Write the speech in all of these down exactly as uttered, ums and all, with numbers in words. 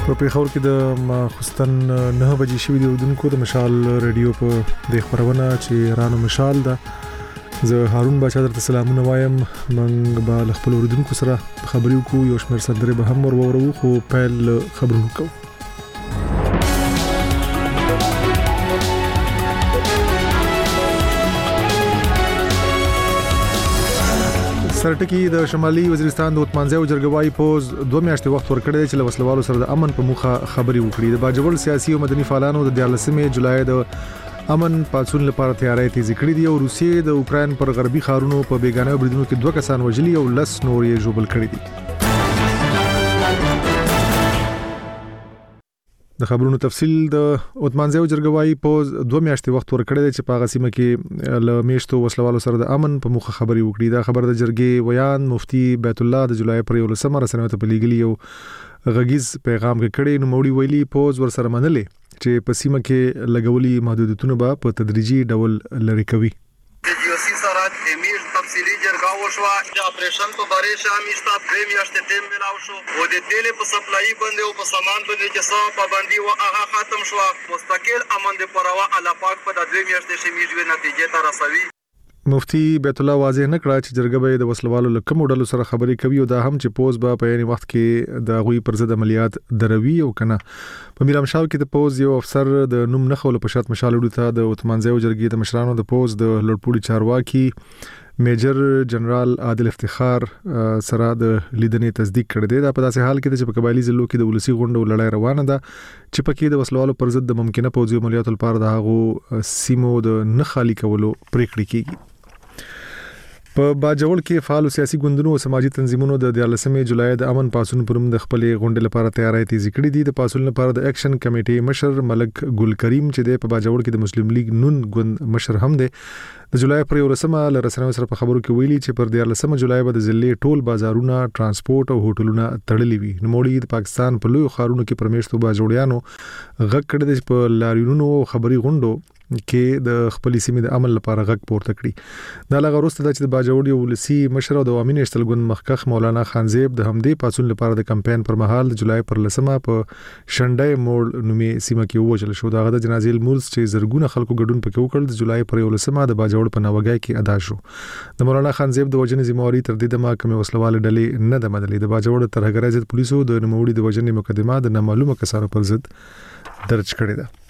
په پیښور کې د ماخستن نه بجې شوې د اردوونکو د مشال رادیو په د خبرونه چې رانو مشال ده زه هارون بچا درته سلامونه وایم. من به خپل اردوونکو سره خبرې وکړو، یو شمېر سندرې به هم ورورو، خو پیل خبرونه کوو. سرټکی د شمالي وزیرستان د اتمانځیو جرګوای پوز دوه میاشتې وخت ورکړی چې له وسلوالو سره د امن په موخه خبري وکړي. د باجوړ سیاسي او مدني فعالانو د دیارلسمې جولای د امن پاتون لپاره تیاری تیزی کړې دي او روسیې د اوکرين پر غربي ښارونو په بیګانه بریدونو کې دوه کسان وژلي او لس نور یې ژوبل کړي دي. د خبرونو تفصیل د اتمانځیو جرګوای پوز دوه میاشتې وخت ورکړی دی چې په غسیمه کې له میشتو وسلوالو سره د امن په موخه خبري وکړي. دا خبر د جرګې ویان مفتي بیت الله د جولای پر یولسمه رسنیو ته پلیګلی او غږیز پیغام کې کړي. نو موړي ویلي پوز ورسره منلې چې په سیمه کې لګولي محدودیتونه به په تدریجي ډول لری کوي. تفصیلی جرګه وشوه چې اپریشن په باره شامشته درې میاشتې تیم ملاو شو او د تیل په سپلای باندې او په سامان باندې چې څو پابندي و هغه ختم شو. مستقل امن د پروا الله پاک په د درې میاشتې شمیږي نتیجې ته رسوي. مفتی بیت الله واضح نه کړ چې جرګه به د وسلوالو له کوم ډول سره خبرې کوي او دا هم چې پوز به په یوه وخت کې د غوي پر ضد عملیات دروي او کنه. په میرامشاو کې د پوز یو افسر د نوم نه خول په شات مشال وړو ته د اتمانځیو جرګې د مشرانو د پوز د لړپوړي چارواکي میجر جنرال عادل افتخار سره د لیدنې تصدیق کړی دی. دا په داسې حال کې چې په قبایلی ضلعو کې د ولسی غونډو لړۍ روانه ده چې پکې د وسلوالو پر ضد د ممکنه پوځي عملیاتو لپاره د هغو سیمو د نه خالي کولو پریکړې کیږي. په باجوړ کې فعال سیاسي ګوندونو او سماجي تنظیمونو د دیارلسمې جولای د امن پاسون پروم د خپل غونډې لپاره تیاری تیزی کړې دي. د پاسون لپاره د اکشن کمیټې مشر ملک ګل کریم چې د په باجوړ کې د مسلم لیگ نون ګوند مشر هم دی د جولای پر ورسمه ل رسنیو سره په خبرو کې ویلي چې پر دیارلسمه جولای به د ضلع ټول بازارونه ترانسپورت او هوټلونه تړلي وي. نو موړي د پاکستان په لوی خارونو کې پرمیشتو باجوړیانو غږ کړی د په لاریونونو خبري غونډو کې د خپل سیمې د عمل لپاره غږ پورته کړی. دا لغه وروسته د باجوړ یو ولسی مشر او د عوامي نشتل ګوند مخکخ مولانا خانزیب د همدې پاسون لپاره د کمپاین پر مهال د جولای پر لسمه په شنډای موړ نومي سیمه کې وژل شو. دا د جنازې مولز چې زرګونه خلکو ګډون پکې وکړ د جولای پر لسمه د باجوړ په نوګای کې ادا شو. د مولانا خانزیب د وجنې ذمہواری تر دې د محکمې وسلوال ډلې نه د مدلې د باجوړ ترهګرۍ ضد پولیسو د نوموړي د وجنې مقدمه د نامعلومه کسانو پر ضد درج کړې ده.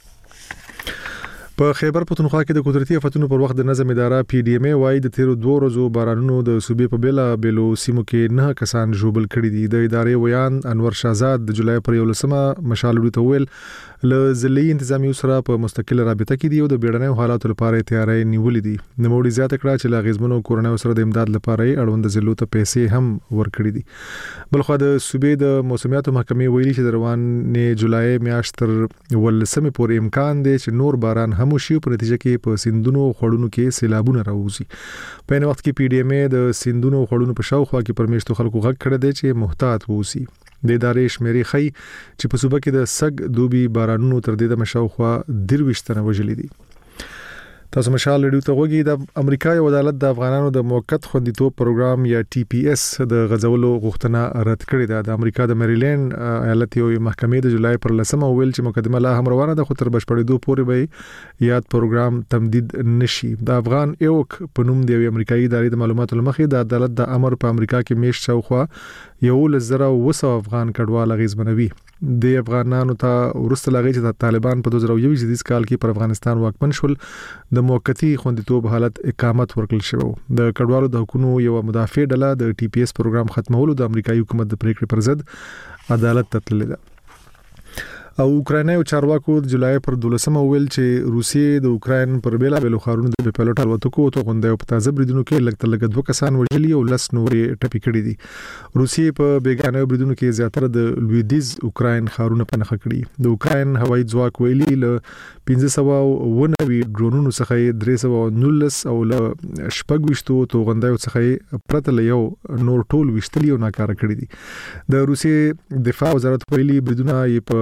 په خیبر پښتونخوا کې د قدرتي آفتونو پر وخت د نظم اداره پی ډی ایم ای وايي د تیرو دوه ورځو بارانونو د صوبې په بیلا بیلو سیمو کې نه کسان ژوبل کړي دي. د ادارې ویان انور شاهزاد د جولای پر یولسمه مشال وړو ته ویل له ضلعي انتظامی سره په مستقله رابطه کې دی او د بیړنیو حالاتو لپاره تیاری نیولې دي. نوموړي زیاته کړه چې لا غزمنو کورونو سره د امداد لپاره اړوند ضلعو ته پیسې هم ورکړي دي. بلخو د صوبې د موسمیاتو محکمې ویلي چې د روانې جولای میاشت تر ولسمه پورې امکان دی چې نور باران هم شي په نتیجه کې په سیندونو خړونو کې سیلابونه راوځي. په نو وخت کې پی ډی ایم ای د سیندونو خړونو په شاوخوا کې پرمیشتو خلکو غږ کړی دی چې محتاط اوسئ. د ادارې شمیرې خي چې په صوبه کې د سګ دوبي بارانونو تر دې د مشاوخوا درويشتنه وجلې دي. تاسو مشال لري ته وګورئ د امریکا یو عدالت د افغانانو د موقت خوندیتوب پروګرام یا ټي پی اس د غزولو غوښتنه رد کړې ده. د امریکا د میریلند ایالت یو محکمې د جولای پر لسمه ویل چې مقدمه لا هم روانه ده خو تر بشپړېدو پورې به یاد پروګرام تمدید نشي. د افغان ایوک په نوم د امریکایي ادارې د معلوماتو لمخې د عدالت د امر په امریکا کې میش شاوخوا یو لزر او وسو افغان کډوال غیزمنوي. د افغانانو ته ورسته لغې چې د طالبان په دوه زره یو زیدیز کال کې پر افغانستان واکمن شول د موقتی خوندیتوب حالت اقامت ورکړل شو. د کډوالو د حقوقو یو مدافع ډله د ټي پی اس پروګرام ختمولو د امریکایي حکومت د پریکړې پر ضد عدالت ته تللې ده. او اوکراینایو چارواکو د جولای پر دولسمه ویل چې روسیې د اوکراین پر بیلا بیلو خارونو د پیلوټ الوتکو ته غونډه په تازه بریدونو کې لګ تلګ دوه کسان وژلي او لس نورې ټپي کړي دي. روسیې په بیګانه بریدونو کې زیاتره د لویدیز اوکراین خارونه پنهخ کړي. د اوکراین هوایي ځواک ویلي ل پنځه سوه او نوي ډرونونو څخه درې سوه او نولس او ل شپږ وشتو توغندایو څخه پرته له یو نور ټول وشتلی او ناکاره کړي دي. د روسیې دفاع وزارت ویلي بریدونه په لفي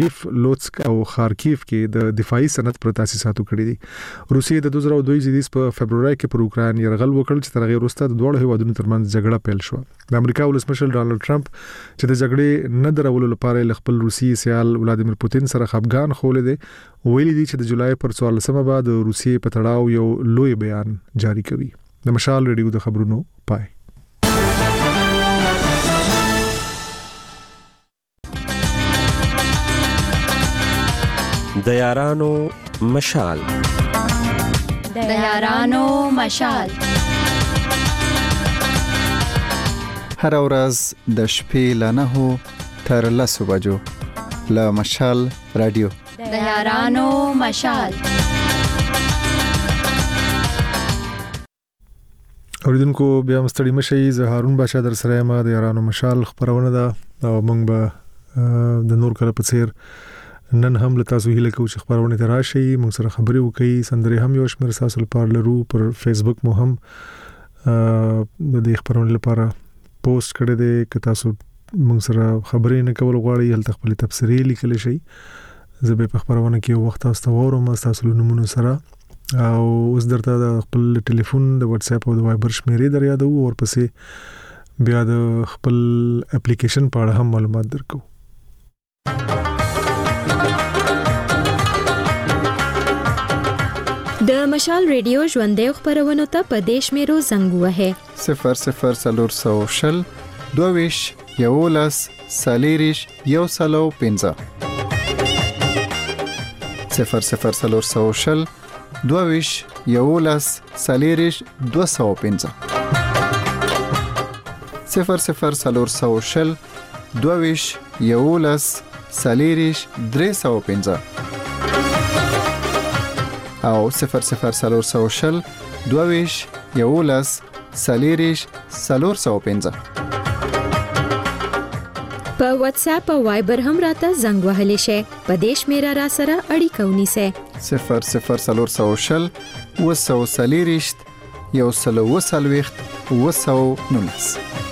لیف، لوتسک او خارکیف کې د دفاعي صنعت پر تاسیساتو کړی دي. روسیې د دوه زره دوه زیدیز په فبرवरी کې پر اوکران یرغل وکړ چې تر هغه وروسته د دوه هیوادونو ترمنځ جګړه پیل شو. د امریکا ولسمشر ډانلډ ټرمپ چې د جګړې نه درولو لپاره خپل روسي سیال ولادیمیر پوتین سره خپګان خولې دي، ویلي دي چې د جولای پر څوارلسمه بعد روسیې په تړاو یو لوی بیان جاری کوي. د مشال ریډیو د خبرونو پای. د یارانو مشال د یارانو مشال هر ورځ د شپې له نهو تر لسو بجو له مشال رادیو د یارانو مشال. اوریدونکو بیا مستړی مشي، زه هارون باشا در سره ما د یارانو مشال خبرونه ده او موږ به د نور کله په څیر نن هم له تاسو هیله کوو چې خبرونه ته راشي، موږ سره خبرې وکړي، سندري هم یو شمېر تاسو لپاره لرو. پر فیسبوک مو هم د دې خبرونو لپاره پوسټ کړی دی، که تاسو موږ سره خبرې نه کول غواړئ هلته خپل تبصرې لیکل شي. زه به په خبرونه کې وخت تاسو ته وورم تاسو له نمونه سره، او اوس درته د خپل ټلیفون د واتس اپ او د وایبر شمیرې در یادو، او ورپسې بیا د خپل اپلیکیشن په اړه هم معلومات درکو. د مشال ریډیو ژوندې خبرونه ته په دیش میرو زنګ وهه صفر صفر سلور سو شل دوویش یولس سالیریش یو سلو پنځه صفر صفر سلور سو شل دوویش یولس سالیریش دو سو پنځه صفر صفر سلور سو شل دوویش یولس سالیریش درې سو پنځه او صفر صفر سلور سو شل دوویش یولس سالیریش سلور سو پنځه. په واتس اپ او وایبر هم راته زنګ وهلی شي، په دیش میرا را سره اړیکه ونیسه. صفر صفر سلور سو شل وسو سالیریشت یو سلو وسلويخت وسو نونس.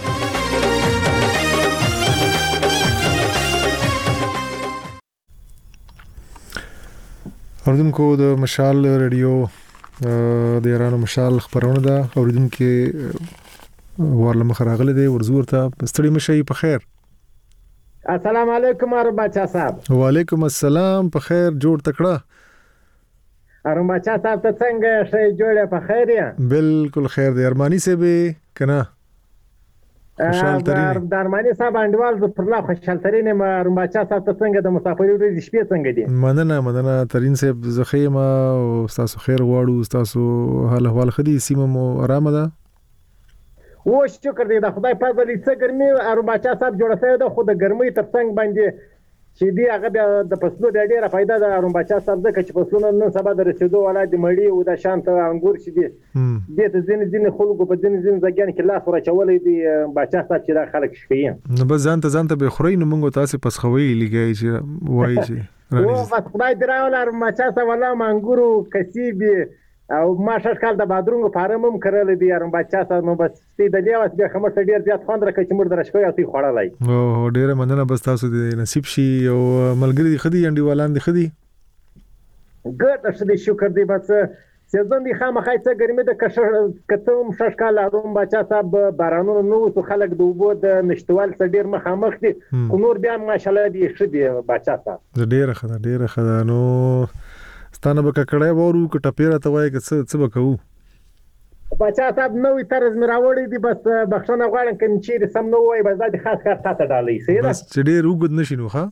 اوریدونکو د مشال ریډیو د یارانو مشال خبرونه ده. اوریدونکو ورله مخراغله دی ورزورته ستړي مشي په خیر. السلام علیکم اربچا صاحب. وعلیکم السلام، په خیر جوړ تکړه. اربچا صاحب ته څنګه شي جوړه په خیر یا؟ بالکل خیر دی. ارمانی سے به کنه خوشحال ترين. ارمانی صاحب انډوال پر لا خوشحال ترين. ما اربچا صاحب ته څنګه د مسافرۍ ورځې شپې څنګه دي؟ مننه مننه ترين صاحب، زخیمه او تاسو خیر غواړو، تاسو حال احوال خدي سیمه مو آرام ده؟ و شکر دی د خدای په فضل څه ګرمي اربچا صاحب جوړه شوی ده، خو د ګرمۍ تر څنګ باندې چې دی هغه د فصلو د ډیره फायदा د اربچا صاحب ځکه چې فصلونه نن سبا د رسیدو ولادت مړی او د شانت انګور چې دی د ته ځین ځین خلکو په ځین ځین ځګان کې لاس ورچولې دی بچا صاحب چې دا خلک شپې نو به ځان ته ځان ته به خوري، نو موږ تاسو پس خوي لګی چې وایي چې او بس خدای دراول اربچا صاحب ولا منګورو کسيبي او ما شکل د بادرونګ فارم هم کړل دي اربچا صاحب. نو بس دې د لیاس به خمر ډیر زیات خوند راکړي چې موږ درشوي او تی خوړلای. او ډیره مننه، بس تاسو دې نصیب شي او ملګری دي خدي انډیوالان دي خدي ګټ شې شکر دی. بس سیزن دی خامخای څه ګرمي د کتم شکل اربچا صاحب بارانونو نو څو خلک د وبو د نشټوال څخه ډیر مخامخ دي، نور بیا ماشالله دی شدي بچا صاحب ډیره خدا ډیره خدا. نو ستانه به کړای وورو ک ټپیره ته وای ک څه څه وکاو بچا صاحب نوې طرز مراوړې دي، بس بخښنه غواړم کوم چې سم نو وای بس دا خاص کار تاسو ډالې سي بس چې ډېر وګد نشي نو ښا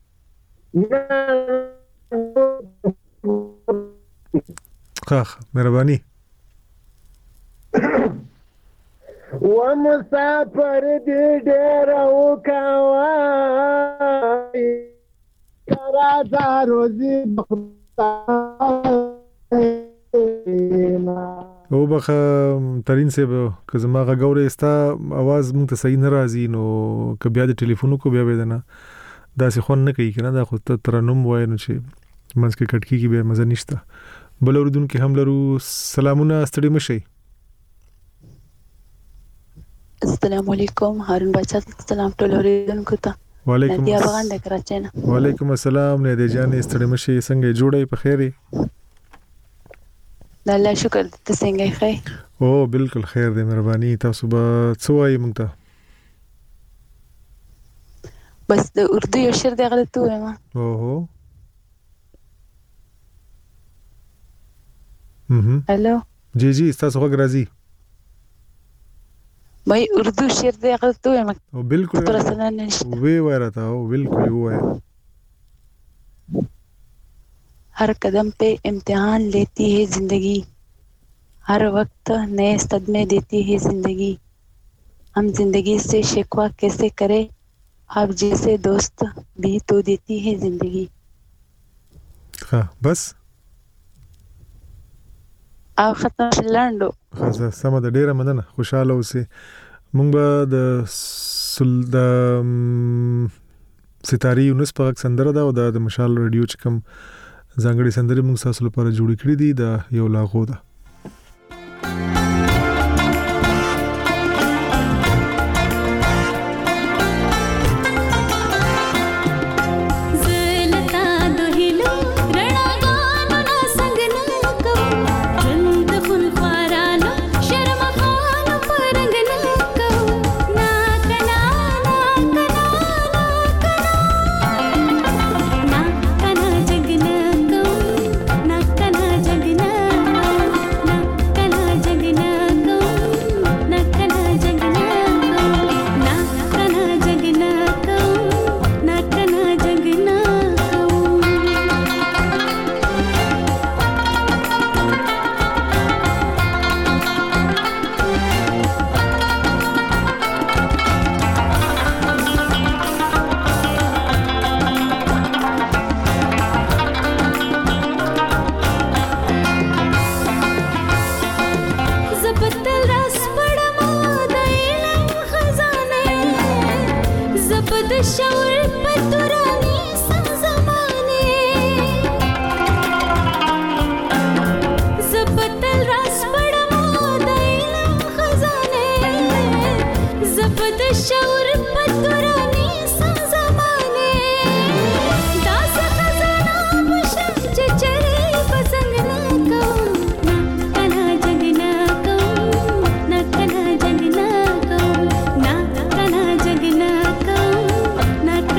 ښه مهرباني. و مسافر دې ډېر وکاوای کرا زاروزي او بخ ترين صاحب که زما غوړې استا आवाज مونږ ته صحیح نه راځي، نو که بیا د ټلیفون کو بیا ودنه دا څه خون نه کوي کنه، دا خو ته ترنم وای نو چې منځ کې کټکی کې به مزه نشته. بل اوردون کې هم لرو. سلامونه، ستړي مشي. السلام علیکم هارون بچا، سلام ټول اوریدونکو ته. وعلیکم نادیا افغان د کراچۍ نه. وعلیکم السلام نادیا جانې ستړي مشي څنګه جوړې په خیرې؟ د الله شکر ته څنګه ښه؟ او بالکل خیر دی مهرباني. تاسو به څه وایي موږ ته؟ بس د اردو یو شعر دی هغه ته ووایم. اوهو هلو جی جی ستاسو غږ راځي. مې اردو شعر دی هغه ته ووایم. او بالکل وی وای راته او بالکل وای. हर कदम पे इम्तिहान लेती है जिंदगी, हर वक्त नए सदमे देती है जिंदगी, हम जिंदगी से शिकवा कैसे करें, आप जैसे दोस्त भी तो देती है जिंदगी. हाँ बस او ختم شلاندو. خلاص سم ده ډیره مننه خوشاله اوسئ. مونږ به د سل د ستاري یونس په سندره دا او د مشال رادیو چې کوم ځانګړي سندري موږ تاسو لپاره جوړ کړې دي د یو لاغو ده. Na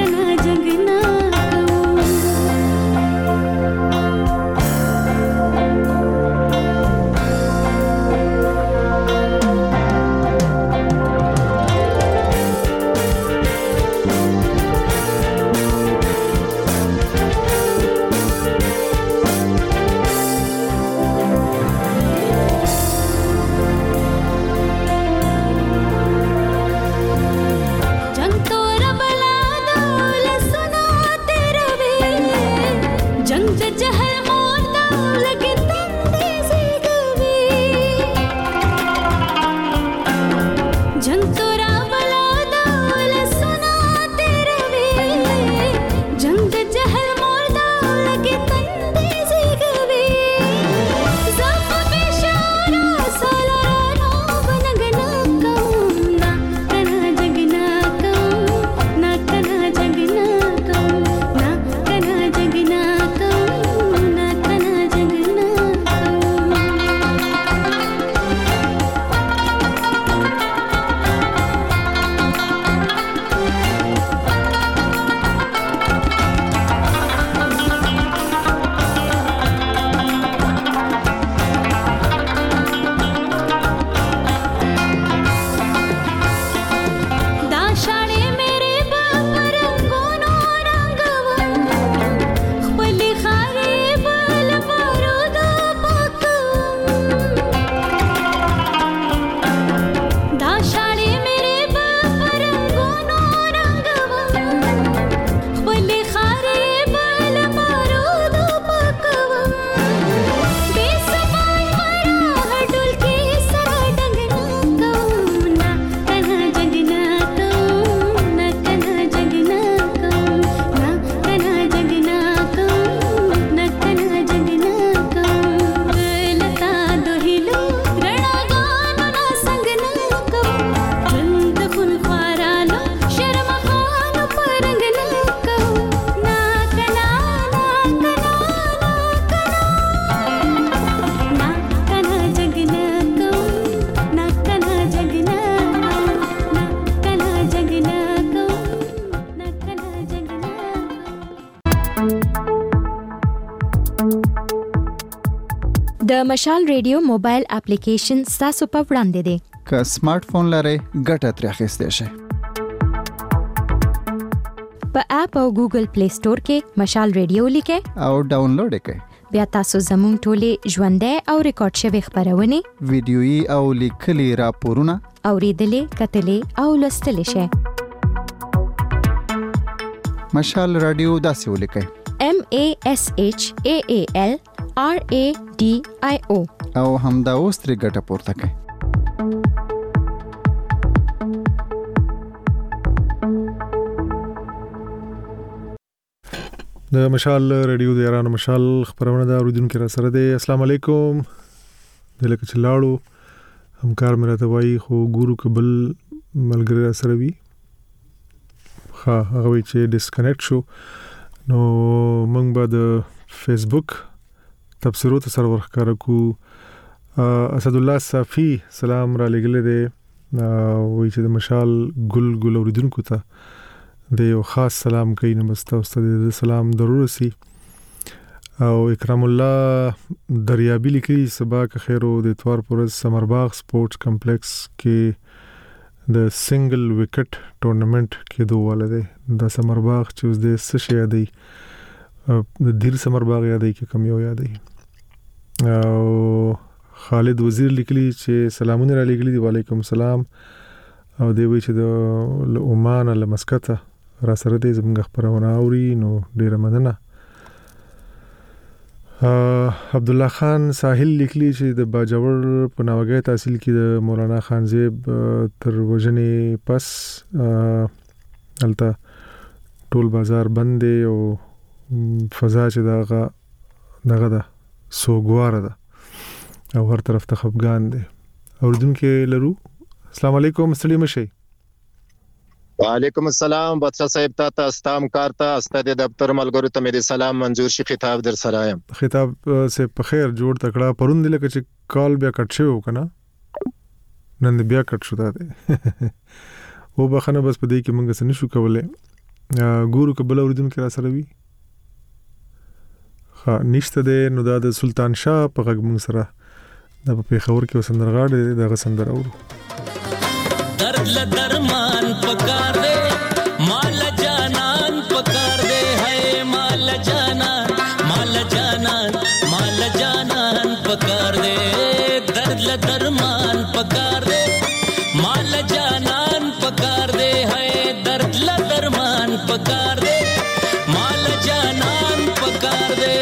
د مشال ریډیو موبایل اپلیکیشن تاسو په وړاندې دی. که سمارټ فون لرئ ګټه ترې اخیستی شئ. په اپ او ګوګل پلی سٹور کې مشال ریډیو لیکئ او ډاونلوډ یې کړئ. بیا تاسو زموږ ټولې ژوندۍ او ریکارډ شوې خبرونه، ویډیويي او لیکلي راپورونه اوریدلې، کتلې او لوستلې شئ. مشال رادیو داسې ولیکئ: M A S H A A L R A D I O او همدا اوس ترې ګټه پورته کړئ. د مشال ریډیو د یارانو مشال خبرونه دا اوریدونکو را سره دی. السلام علیکم. د لکه چې لاړو همکار مې راته وایي خو ګورو قبل ملګری را سره وي. ها هغه وی چې ډیسکنیکټ شو نو موږ به د فیسبوک تبصرو ته سره ورخکاره کو. اسد الله صافی سلام را لګلې دی، وی چې د مشال ګل ګل اوریدونکو ته د یو خاص سلام کوي. نو بس تاسو ته د سلام ضرور سي. او اکرام الله دریابی لیکي صبح که خیر او د اتوار پرز سمرباغ سپورټس کمپلیکس کې د سنگل وکټ ټورنمنت کې دوه ولده د سمرباغ چې اوس د سشي یادي د دیر سمرباغ یادي کې کم یو یادي. او خالد وزیر لیکلي چې سلامونه را لګلي دي. وعلیکم السلام. او دی وی چې د عمان له مسقط را سره دې زموږ خبرونه اوري نو ډیره مننه. عبد الله خان ساحل لیکلی چې د باجوړ په نوګي تحصیل کې د مولانا خانزیب تر وژنې پس الته ټول بازار بند او فضا چې دغه دغه ده سوګوار ده او هر طرف ته خفګان دي. اوردونکو لرو. السلام علیکم. سلام شي. وعلیکم السلام. بادشاہ صاحب ته استام کارته استاد دفتر ملګرو ته مې سلام منظور شي خطاب در سره یم. خطاب سے په خیر جوړ تکړه پروند لکه چې کال بیا کټ شو کنه نن بیا کټ شو ده او بخنه بس په دې کې مونږ څه نشو کولای. ګورو قبل اوریدونکو را سره وي ها نشته ده. نو دا د سلطان شاه په غږ مونږ سره د په خبر کې وسندرغاړي دغه سندر اورو. درد ل درمان پکار دے مال جانان پکار دے ہے مال جانان مال جانان مال جانان پکار دے درد ل درمان پکار دے مال جانان پکار دے ہے درد ل درمان پکار دے مال جانان پکار دے.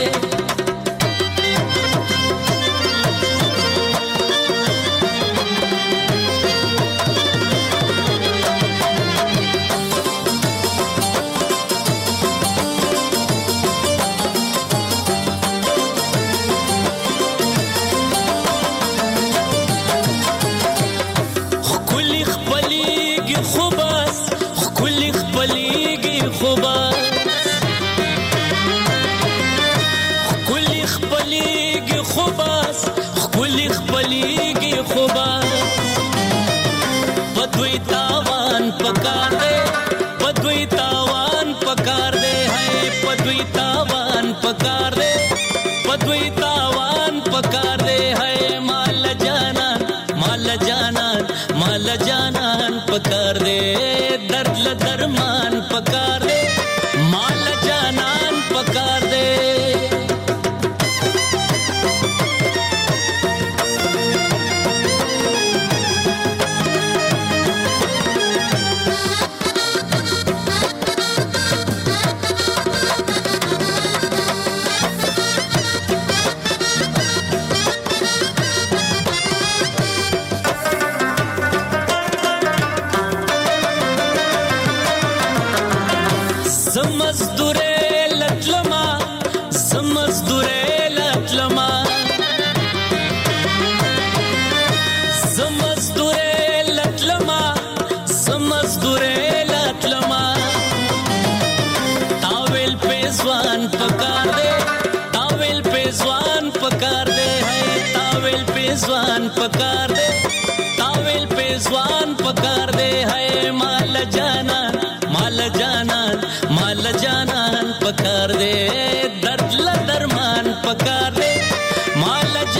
ځوان پکار دے تاویل پہ ځوان پکار دے ہے مال جانان مال جانان مال جانان پکار دے درد ل درمان پکار دے مال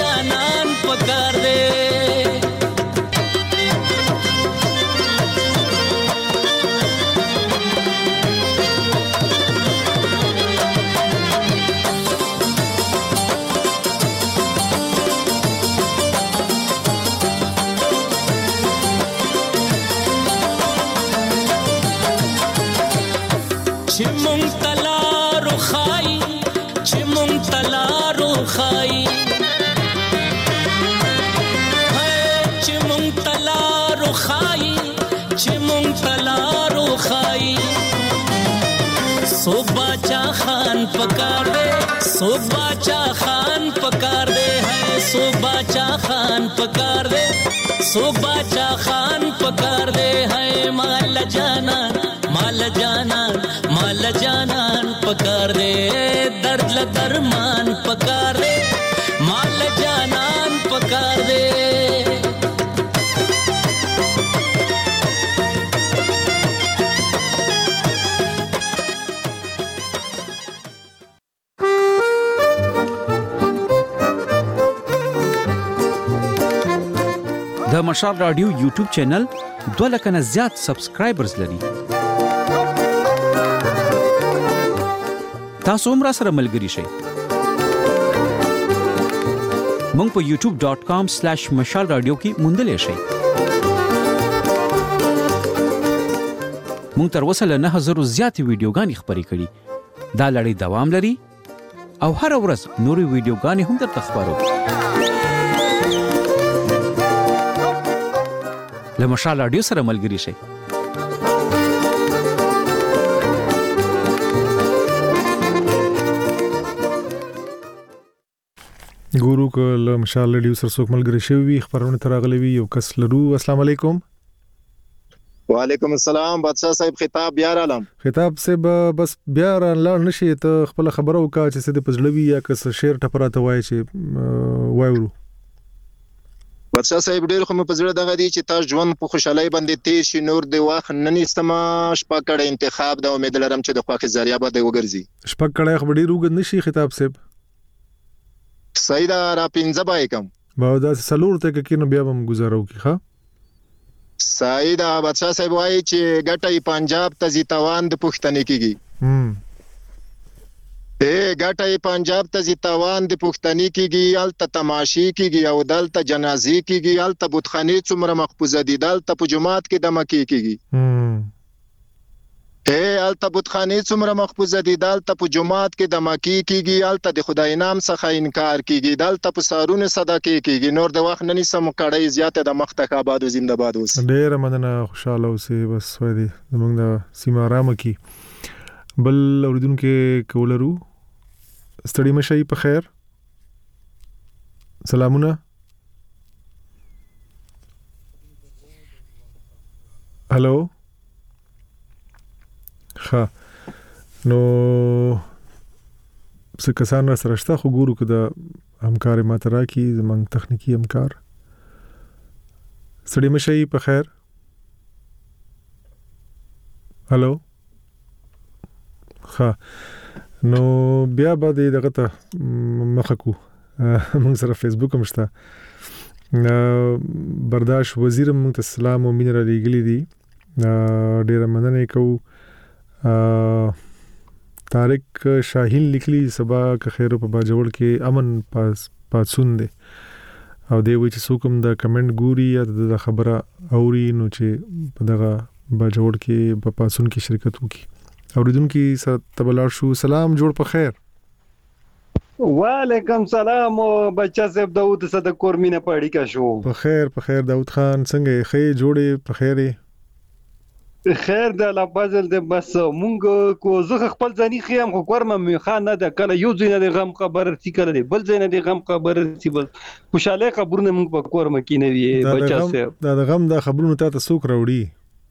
چې مونږ تلارو خای چې مونږ تلارو خای سوک باچا خان پکار دے سوک باچا خان پکار دے ہے سوک باچا خان پکار دے سوک باچا خان پکار دے ہے مال جانان مال جانان مال جانان پکار دے درد لدرمان پکار دے مال جانان پکار دے د مشال رادیو یوټیوب چینل دوه لک نه زیات سبسکرایبرز لري. تاسو هم را سره ملګري شئ. مونږ په یوټیوب ډاٹ کام سلیش مشال رادیو کې موندلی شئ. مونږ تر اوسه له نه زره زیاتې ویډیوګانې خپرې کړي. دا لړۍ دوام لري او هر ورځ نورې ویډیوګانې هم درته خپرو. له مشال رادیو سره ملګري شئ. ګورو کله مشال رادیو سره څوک ملګری شوی خبرونه تراغلی وي یو کس لرو. السلام علیکم. وعلیکم السلام بادشاہ صاحب خطاب بیا رالم. خطاب صاحب بس بیا لاړ نشي ته خپل خبرو کا چې څه د پزړوي یا کس شعر ټپراته وای چې وایو. بادشاہ صاحب ډیر خو په زړه دغه دی چې تاسو ژوند په خوشحالي باندې تیر شي نور دی واخ نن استما شپه کړه انتخاب د امید لرم چې د خواخي ذریعہ به وګرځي. شپه کړه خو ډیر وګد نشي خطاب صاحب. سیدا را پینځه بای کم باو دا سلور ته کې نو بیا هم گزارو کی ښا. سیدا بادشاہ صاحب وایي چې ګټي پنجاب ته زیتوان د پښتنې کیږي. هم اے ګټه پنجاب ته زیتوان د پښتنې کیږي الته تماشي کیږي او دلته جنازي کیږي الته بتخانه څومره مخبوزه دي دلته په جمعات کې د مکی کیږي. اے الته بتخانه څومره مخبوزه دي دلته په جمعات کې د مکی کیږي الته د خدای نام څخه انکار کیږي دلته په سارونه صدقه کیږي نور د وخت نني سم کړي زیاته د مختک آباد او زنده‌باد اوس. ډیر مننه خوشاله اوسئ بس وای دي موږ د سیمه آرام کی بل اوریدونکو کولرو ستړي مشي په خیر. سلامونه. هالو ښه نو څه کسان سره شته خو ګورو که د همکار ماترا کی زمونږ تخنیکی همکار. ستړي مشي په خیر. هالو ښه نو بیا به دغه ته مخه کو موږ سره فیسبوک هم شته. برداشت وزیر موږ ته سلام او مینه را لېږلي دي ډېره مننه یې کوو. طارق شاهین لیکلي سبا که خیر په باجوړ کې امن پاس پاتسون دی او دی وایي چې څوک هم د کمنټ ګوري یا د خبره اوري نو چې په دغه باجوړ کې په پاتسون کې شرکت وکړي. اوریدونکو سره تبلار شو. سلام جوړ په خیر. وعلیکم سلام بچا صاحب داوود صدق کورمینه پاړی کا شو. په خیر په خیر داوود خان څنګه خې جوړې په خیره خیر د الله فضل دې بس مونږ کو زه خپل ځاني خیم خو کورمه می خان نه د کله یو ځین د غم خبر تي کړل بل ځین د غم خبر تي بل خوشاله خبرونه مونږ په کورمه کې نه وی بچا صاحب دا د غم د خبرونو ته څوک راوړي.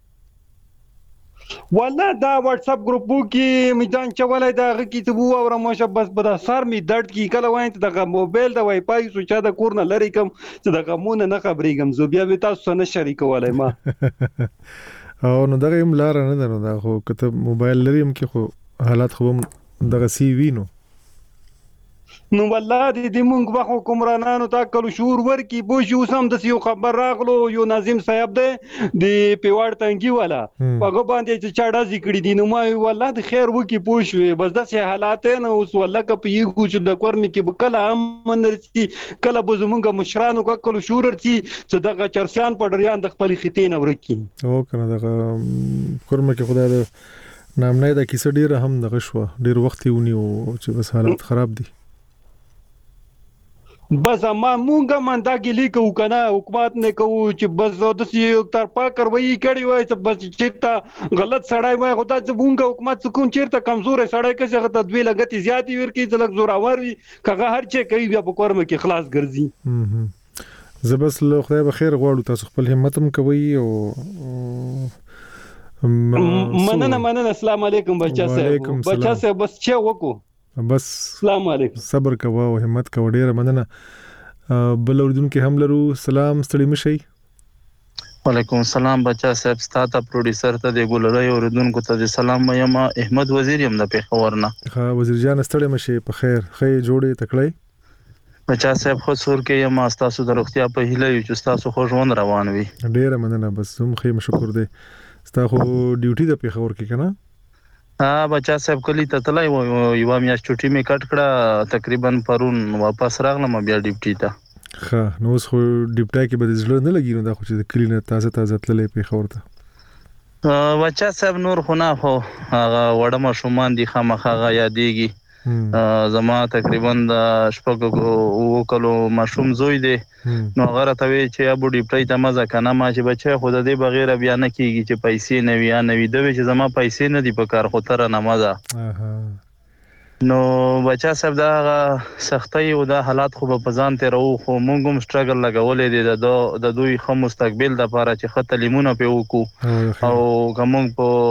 والله دا واتس اپ ګروپو کې میدان چولای دا غ کی ته وو او رموشه بس بد سر می درد کی کله واینت د موبایل د وای فای سو چا د کور نه لری کم چې د غمونه نه خبرېګم زو بیا به تاسو نه شریکولای ما او نو دغه یم لار نه ده نو دا خو کته موبایل لري هم کې خو حالات خو دغه سی وی نو نو والله دې مونږ په حکمرانانو تا کلو شور ورکی بو شو سم د یو خبر راغلو یو ناظم صاحب دی د پیوړ تنګي والا هغه باندې چې چاړه ذکر دي نو ما والله د خیر وکی پوښوي بس د سه حالات نه اوس والله ک په یو چې د کورنی کې بکله هم نرسي کله به زمونږ مشرانو کلو شور ورتي چې دغه چرسیان په ډریان د خپل خېټې نه ورکی او کنه دغه کورمه کې خدای د نام نه د کیسه ډیر هم دغه شو ډیر وخت یونی او چې بس حالات خراب دي بس ما مونږه من دا ګلی کو کنه حکومت نه کو چې بس د یو طرفه کاروي کړي وای ته بس چیرته غلط سړی وای خدای ته مونږه حکومت کوم چیرته کمزور سړی کې څنګه تدوی لګتی زیاتی ورکی ځلک زوراور وي کغه هر چی کوي بیا په کورم کې خلاص ګرځي زبس له خدای به خیر غواړو تاسو خپل همت هم کوي او مننه مننه السلام علیکم بچا صاحب بچا صاحب بس چې وکړو بس السلام علیکم صبر کوه او همت کوه ډیره مننه بل اوردونکو هم لرو سلام ستړي مشي وعلیکم السلام بچا صاحب ستاسو پروډوسر ته د ګولړی اوردونکو ته سلام یم احمد وزیر یم د پیښور نه ها وزیر جان ستړي مشي په خیر خې جوړې تکړی بچا صاحب خو سور کې یم تاسو د روغتیا په هیله یو چې تاسو خو ژوند روان وي ډیره مننه بس هم خې مشکور دی تاسو ډیوټي د پیښور کې کنه ها بچا صاحب کلی ته تلای و یو میاش چټي می کټ کړه تقریبا پرون واپس راغلم بیا ډیپټي ته ها نو خو ډیپټای کې به زړه نه لګی نو دا خو چې کلی نه تازه تازه تللې پیښور ته بچا صاحب نور خو نه هو هغه وړه مشومان دي خامخغه یادېږي زما تقریبا د شپږ او کلو مشوم زوی دی نو غره ته وی چې ابو ډیپټای ته مزه کنه ما چې بچي خود دې بغیر بیا نه کیږي چې پیسې نه ویا نه وی دوی چې زما پیسې نه دی په کار خو تر نه مزه نو بچا صاحب دا سختي او دا حالات خو په ځان ته راو خو مونږ هم سټرګل لګولې دي د دوی خو مستقبل د لپاره چې خط لیمونه په وکړو او کوم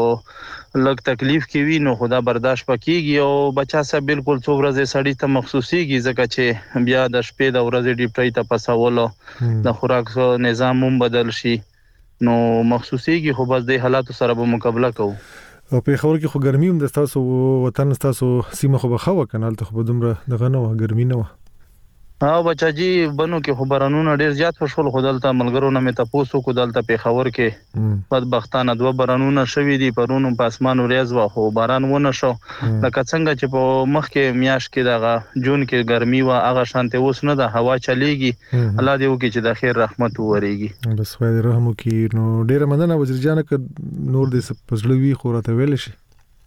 په لږ تکلیف کې وي نو خدا برداشت پکېږي او بچا صاحب بالکل څو ورځې سړی ته مخصوصيږي ځکه چې بیا د شپې د ورځې ډیپټای ته پسولو د خوراک نظام هم بدل شي نو مخصوصيږي خو بس د حالاتو سره به مقابله کوو او په خور کې خو ګرمي هم د تاسو وطن تاسو سیمه خو بخوا کنال ته خو دومره دغه نه و ګرمي نه و ها بچا جی بنو کې خبرانونه ډیر زیات فشول خدالته ملګرو نه مې تاسو کو دلته په خبر کې بدبختانه دوه برانونه شوې دي پرونو په اسمان وريز وا خو باران ونه شو لکه څنګه چې په مخ کې میاش کې دغه جون کې ګرمي وا هغه شانته اوس نه د هوا چلیږي الله دې وکړي چې د خیر رحمت وريږي بس خدای رحم وکړي نو ډیر مننه وزیر جان ک نور دې پسړوي خو راته ویل شي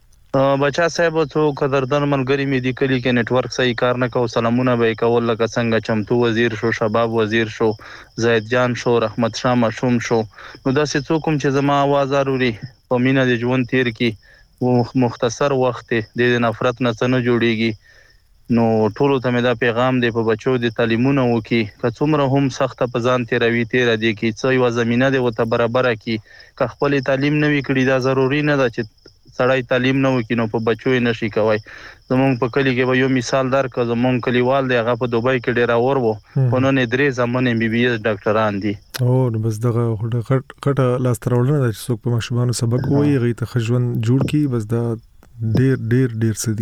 بچا صاحب څو قدردان ملګری مې دی کلی کې نت ورک صحیح کار نه کو سلامونه به کول لکه څنګه چمتو وزیر شو شباب وزیر شو زید جان شو رحمت شاه مشوم شو نو دا څه کوم چې زما आवाज ضروري په مینا د ژوند تیر کې مختصر وخت د نفرت نه څنګه جوړیږي نو ټولو ته مې دا پیغام دی په بچو د تعلیمونه وکي که څومره هم سخت په ځان تیروي تیر دي کې څه یو زمينه دی وته برابر کی که خپل تعلیم نه وکړي دا ضروری نه ده چې سړی تعلیم نه وکینو په بچو یې نشي کوي زمونږ په کلی کې یو مثال درکړم زمونږ کلیوال دی هغه په دوبۍ کې ډیر اور وو په نن درې زمون ام بي بي اس ډاکټران دي او بس دغه کټه لاس ترولنه د څوک په مشمانو سبق وایي غي ته خجون جوړ کی بس دا ډیر ډیر ډیر سدي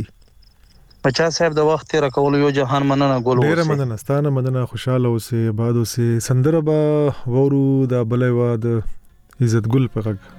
بچا صاحب د وخت را کول یو جهان مننه ګول ډیر مننه ستانه مننه خوشاله اوسه بعد اوسه سندره با ورو د بلې وا د عزت ګل په غږ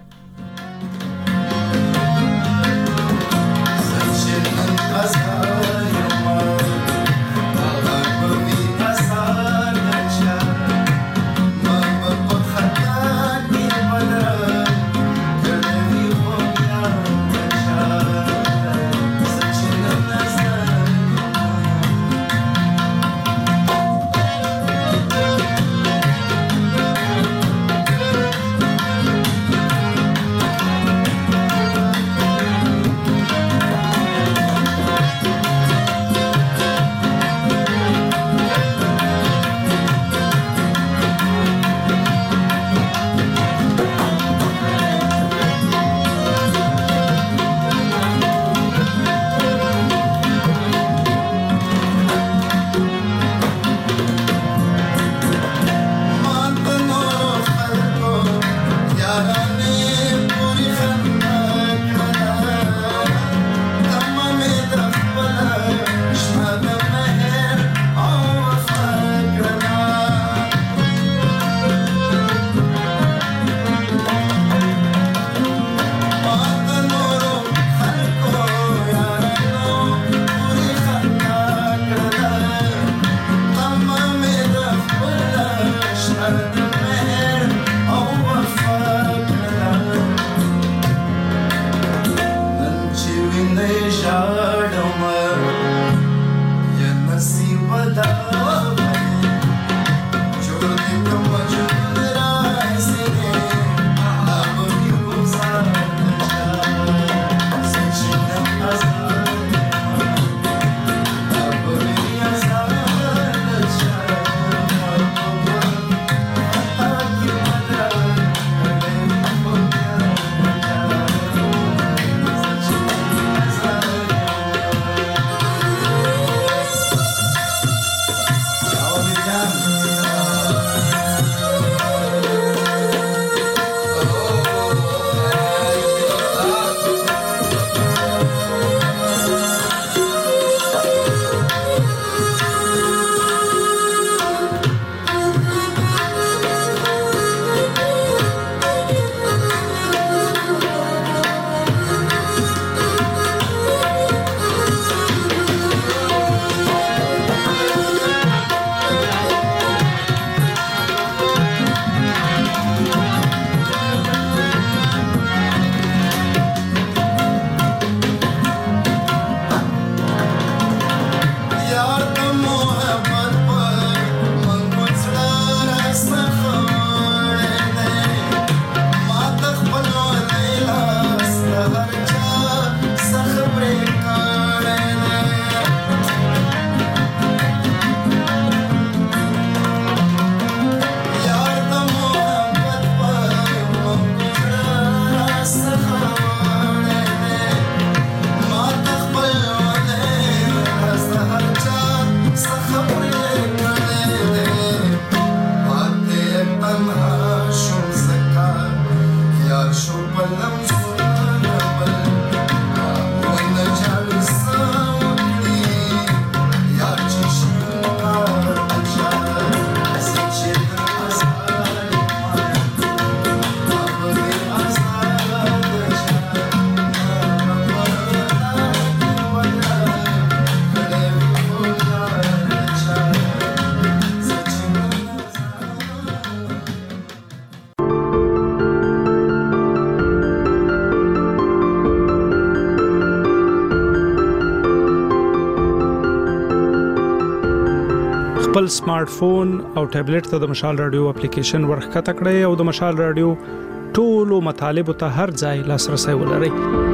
خپل سمارټ فون او ټابلیټ ته د مشال رادیو اپلیکیشن ورخکته کړئ او د مشال رادیو ټولو مطالب ته هر ځای لاسرسي ولرئ.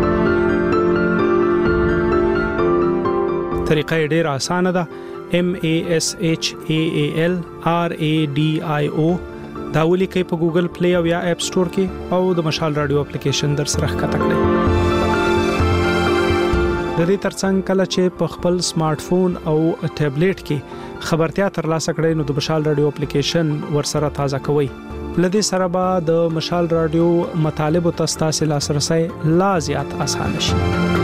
طریقه ډېره اسانه ده. M A S H A A L R A D I O دا ولیکئ په ګوګل پلی او یا اپ سٹور کې او د مشال رادیو اپلیکیشن در سره ښکته کړئ. د دې ترڅنګ کله چې په خپل سمارټ فون او ټابلیټ کې خبرتیا ترلاسه کړئ نو د مشال رادیو اپلیکیشن ور سره تازه کوئ. لدې سره به د مشال رادیو مطالب او تاسو لاسرسي لا زیات اسانه شي.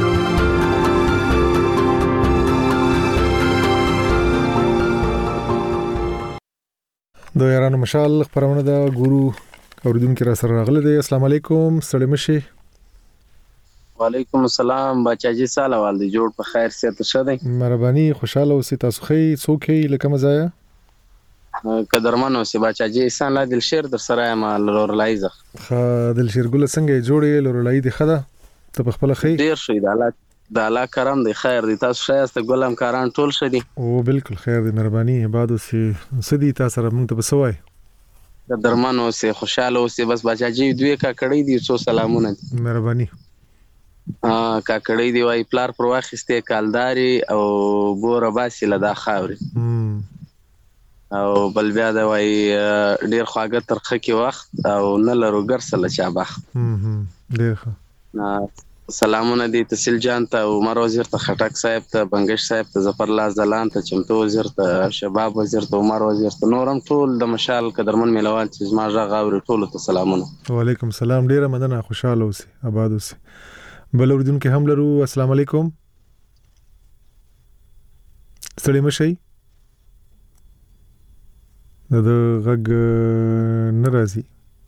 د یارانو مشال خبرونه د ګورو اوریدونکو را سره راغله دي. السلام علیکم ستړي مشي. وعلیکم السلام بچاجي ساله والدي جوړ په خیر سي ته شه دي. مهرباني خوشاله اوسې تاسو خې څوکې لکه مزایا قدرمن اوسې بچاجي انسان لا دل شیر در سره ما لورلایزه خا دل شیر ګل څنګه جوړې لورلای دي خدا ته په خپل خې ډیر شي د الله د الله کرم دی خیر دی تاسو شایسته ګلم کاران ټول شدي او بالکل خیر دی مهرباني عبادت سي سدي تاسو سره موږ ته بسوای د درمن اوسې خوشاله اوسې بس بچاجي دوی کا کړی دي څو سلامونه مهرباني ا کا کړی دی وای پلار پر واخسته کالداري او بور باسي لدا خاوري او بل بیا دا وای ډیر خواږه ترخه کې وخت او نه لرو ګرسله چا بخت ډیر ښه سلامونه دي تحصیل جان ته عمر وزیر ته خټک صاحب ته بنگش صاحب ته ظفر الله زلان ته چمتو وزیر ته شباب وزیر ته عمر وزیر ته نورم ټول د مشال قدرمن میلوال چې ما ژغ اوري ټول ته سلامونه. وعلیکم السلام ډیره مننه خوشاله اوسئ آباد اوسئ. بل اوریدونکو هم لرو. السلام علیکم ستړي مشي د غږ ناراضي.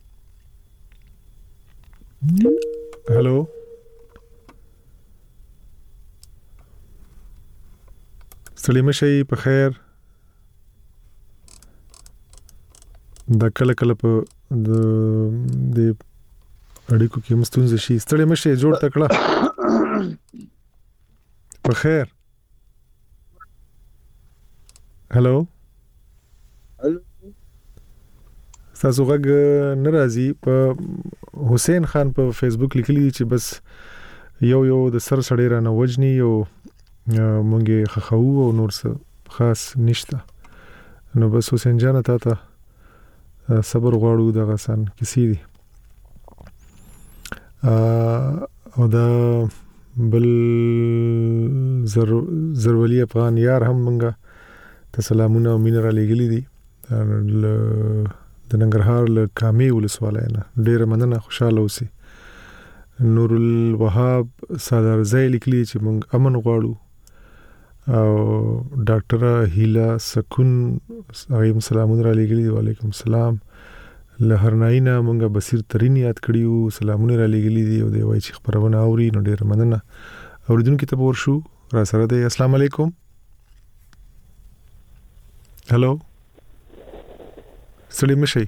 هالو ستړي مشي په خیر. دا کله کله په د د اړیکو کې مستونزه شي. ستړي مشي جوړ تکړه په خیر. هالو تاسو غږ ناراضي. په حسین خان په فیسبوک لیکلی چې بس یو یو د سر سړی را نه وجنی او مونږه خخو او نور څه خاص نشته نو بس حسین جان ته ته صبر غواړو د غسان کسی دي او دا بل زر زرولی افغان یار هم مونږه ته سلامونه او مینه را لګلی دي د ننګرهار له کامې ولسوالۍ نه ډیره مننه خوشاله اوسئ. نور الوهاب صادر زای لیکلی چې مونږ امن غواړو او ډاکټر هیلا سکون هغه سلامونه را لګلی. وعلیکم السلام. له هرناینا مونږه بصیر ترین یاد کړیو سلامونه را لګلی دي او دی وای چې خبرونه اوري نو ډیره مننه. اوریدونکو ته ورشو را سره دی. السلام علیکم. هالو ستړي مشي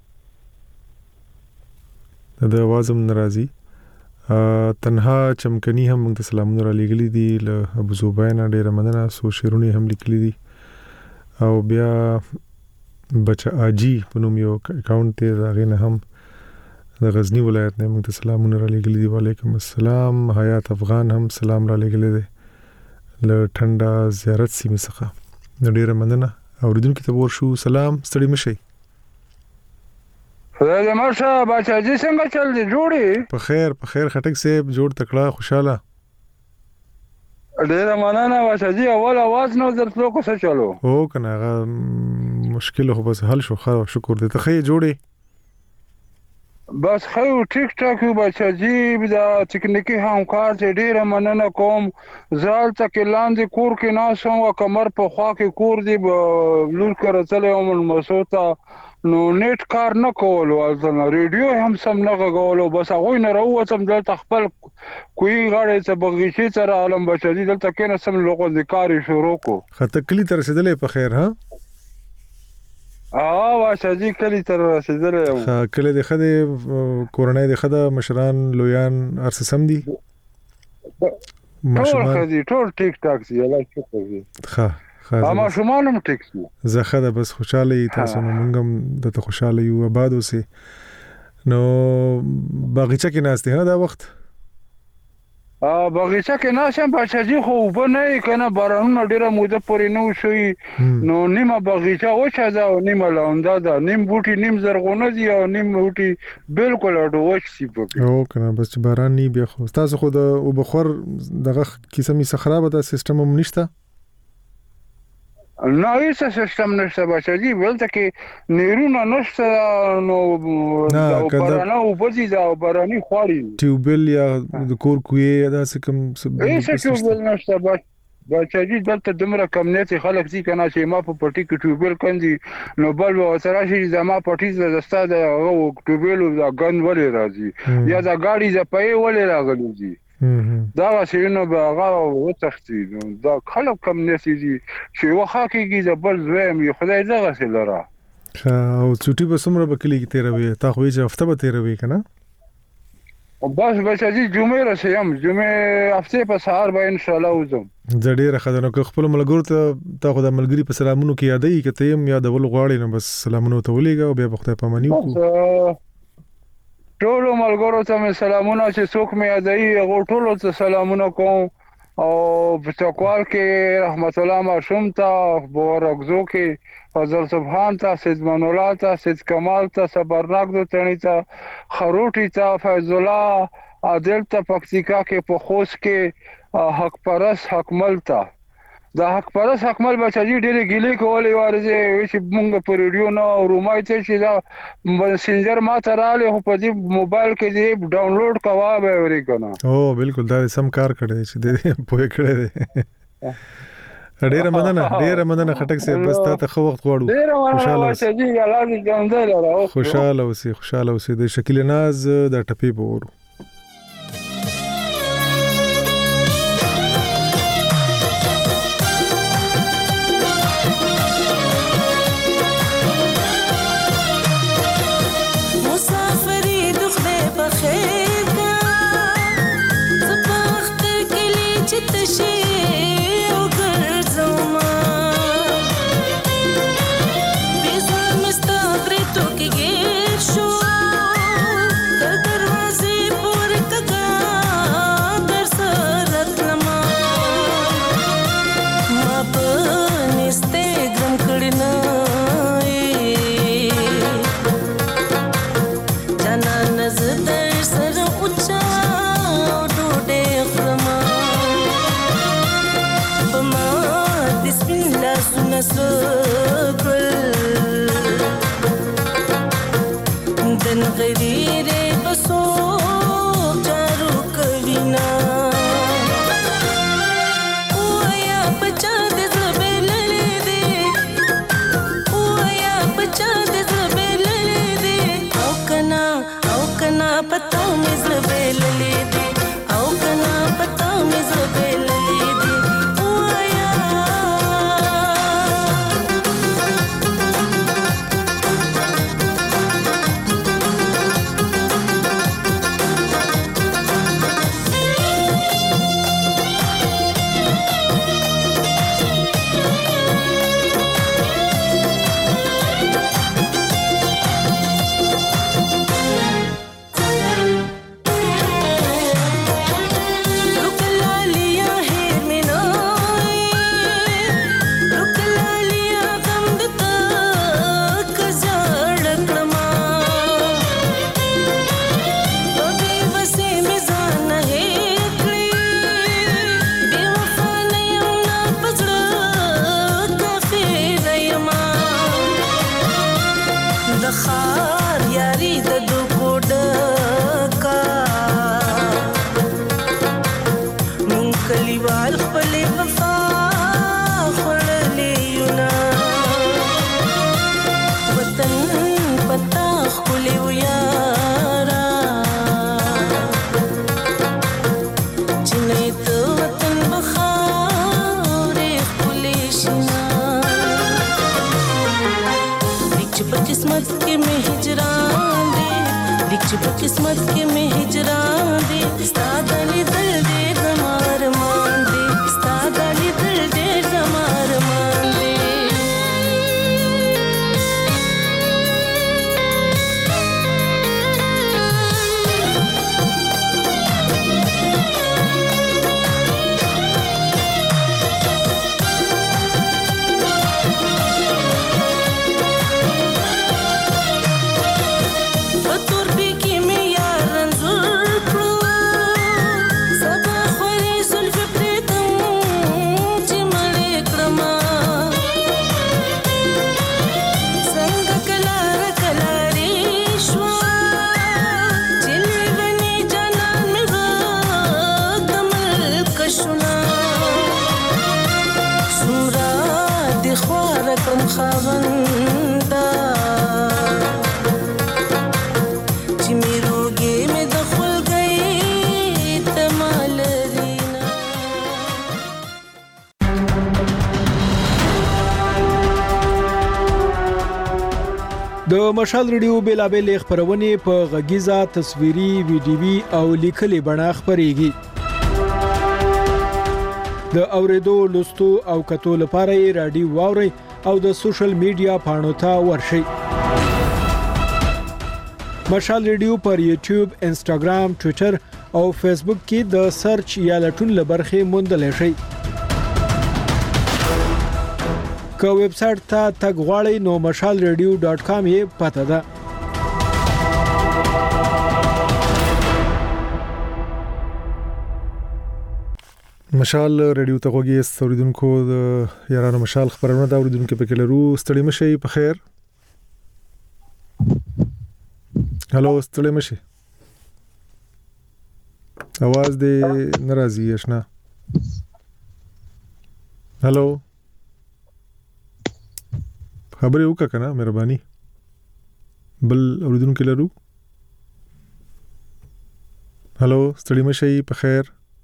د आवाज هم ناراضي. تنها چمکني هم موږ ته سلامونه را لګلي دي له ابو زوبینا ډیره مننه. سو شیرونی هم لیکلي دي او بیا بچا اجي په نوم یو اکاونټ دی هغه نه هم د غزنی ولایت نه موږ ته سلامونه را لګلي دي. وعلیکم السلام. حیات افغان هم سلام را لګلي دي له ټنډا زیارت سیمه څخه ډیره مننه. اوریدونکو ته ورشو سلام ستړي مشي. خدای دې ماشه بچاجي څنګه چل دي جوړي په خیر په خیر خټک صاحب جوړ تکړه خوشاله ډیره مننه بچاجي اول आवाज نو درته کو څه چلو او کنه هغه مشکل خو بس حل شو خو شکر دې ته خې جوړي بس خو ټیک ټاک بچاجي دا تکنیکی همکار دې ډیره مننه کوم. زال تک لاندې کور کې ناسم او کمر په خوا کې کور دی لور کرتل او مسوتا نو نیټ کار نه کول او ریډیو هم سم نه غوولو بس هغه نه راوتم دلته خپل کوی غاړې ته بغیشي سره عالم بچی دلته کینه سم لوګو د کاری شروع کو خطه کلی تر رسیدلې په خیر ها اه واشاجي کلی تر رسیدلې ها کله د خده کورونای د خده مشران لویان ارس سم دي ټول خدي ټول ټیک ټاک دي الله شکر دي ها اما شمال هم ټیک شو زخه ده بس خوشاله تاسو نو موږ هم د ته خوشاله یو آباد اوسې نو باغچه کې ناشته نه دا وخت ا باغچه کې ناشم بچی خو وبنه کنه بارانونه ډیره موده پورې نو شوی نو نیمه باغچه وچه ده او نیمه لوندا ده نیم بوټي نیم زرغونه دي او نیم بوټي بالکل اډو وچ سی پکې او کنه بس باران نی بیا خو تاسو خو د وبخور دغه کیسه می خراب ده سیستم هم نشته نو هیڅ سیستم نشته بچی ولته کې نیرونه نشته نو بارانه او بزي دا باراني خواري ټیوبل یا د کور کوی دا څه کوم هیڅ ټیوبل نشته بچی دلته دمره کمنیتي خلک دي کنه چې ما په پټي کې ټیوبل کندي نو بل وسره شي زما پټي د استاد او ټیوبل دا غن ولې راځي یا دا ګاډي ز پې ولې راغلي دي دا وسینو به هغه وتختی دا خلک کم نسی دي چې واخا کېږي د بل زویم یو خدای دغه سره او چټي به سمره بکلی کې تیروي تا خو یې هفته به تیروي کنه او بس بچی جمعه رسیم جمعه هفته په سهار به ان شاء الله وزم زړه راخدنه که خپل ملګرو ته تا خو د ملګری په سلامونو کې یادې کته يم یادول غواړي نو بس سلامونو ته ولېګا او بیا په خدای پاماني وکړو ټول ملګرو ته مې سلامونه چې څوک مې یادای غو ټول ته سلامونه کوم او په تقوال کې رحمت الله معصوم ته بورغزو کې فضل سبحان ته سید منولا ته سید کمال ته صبرناک دو تنی ته خروټی ته فیض الله عادل ته پکتیکا کې په خوش کې حق پرس حکمل ته دا حق پرس حکمل بچی ډېرې ګیلې کولې ورځي چې مونږ په ریډیو نو رومای ته چې دا مسنجر ما ته رااله په دې موبایل کې دې ډاونلوډ کوا به ورې کنه او بالکل دا سم کار کړی چې دې پوهه کړی دی ډېر مننه ډېر مننه خټک سي بس ته خو وخت غواړو خوشاله اوسې الله دې ګوندل راو خوشاله اوسې خوشاله اوسې د شکیل ناز د ټپي بورو किस्मत के में हिजरान दे स्तादली दिल दे जमार मान दे स्तादली दिल दे जमार मान د مشال ریډیو بیلابل خبرونه په غږیزه تصویري ویډیوي او لیکلي بڼه خبريږي د اوریدو لوستو او کتو لپاره یې رادیو واوري او د سوشل میډیا پاڼو ته ورشئ مشال ریډیو پر یوټیوب، انسټاګرام، ټوئیټر او فیسبوک کې د سرچ یا لټون لبرخه موندلای شئ که ویب سټ ته تګ غواړئ نو مشال ریډیو ډاټ کام یې پته ده مشال ریډیو ته غوږی استوریدونکو د یارانو مشال خبرونه دا اوریدونکو په کلرو ستړي مشي په خیر هالو ستړي مشي आवाज دې ناراضي آشنا هالو خبرې وکړه کنه مهرباني بل اوریدونکو لرو هالو ستړي مشي په خیر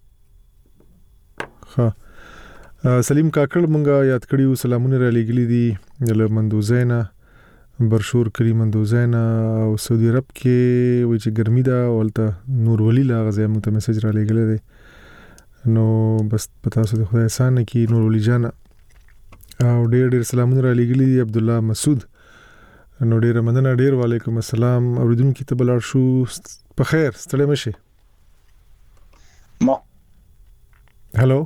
ها سلیم کاکړ مونږه یاد کړیو سلامونه را لګلی دي له مندوزینا برشور کری مندوزینا او سعودي عرب کې وای چې ګرمي ده ولته نور ولی لا غزه مو ته میسج را لګلی دی نو بس پتا سو د خدای احسان کی نور ولی جان او ډېر ډېر سلامونه را لګلی دي عبد الله مسعود نو ډېر مننه ډېر وعلیکم السلام اوریدونکو ته بلار شو په خیر ستړي مشي ما هالو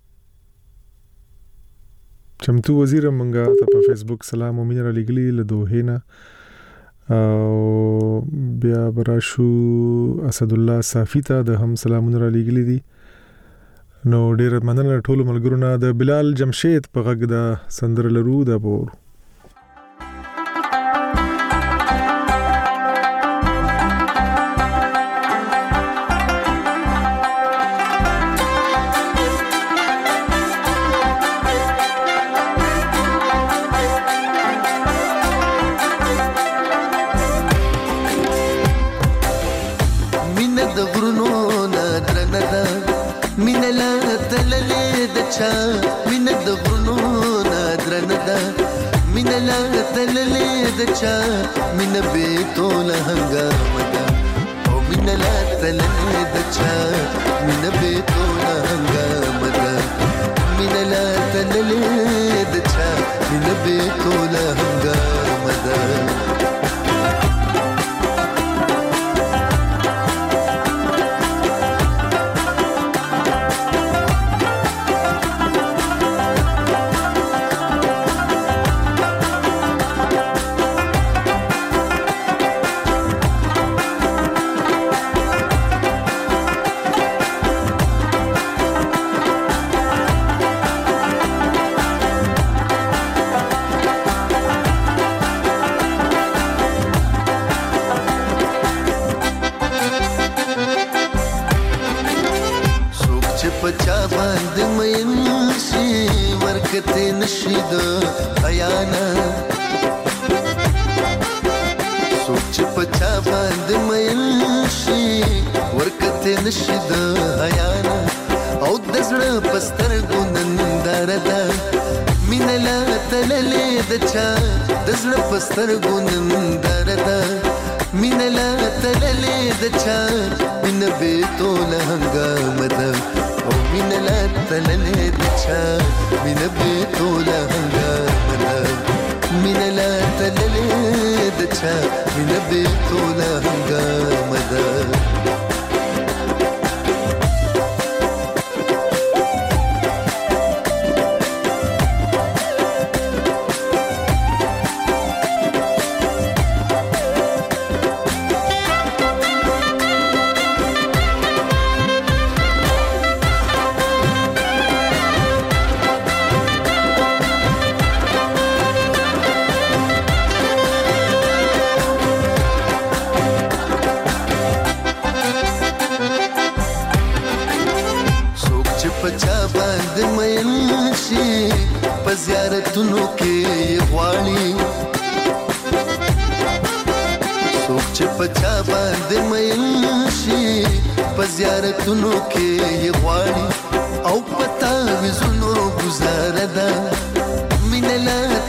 چمتو وزیر منګه ته په فیسبوک سلام او مینه را لګلی له دوهینا او بیا براشو اسد الله صافی ته د هم سلامونه را لګلی دي نو ډیر مننه ټول ملګرو نه د بلال جمشید په غږ د سندر لرو د بور من بیتو لهنگامدا او من لا تلنی دچا من بیتو لهنگامدا من لا تلنی دچا من بیتو لهنگامدا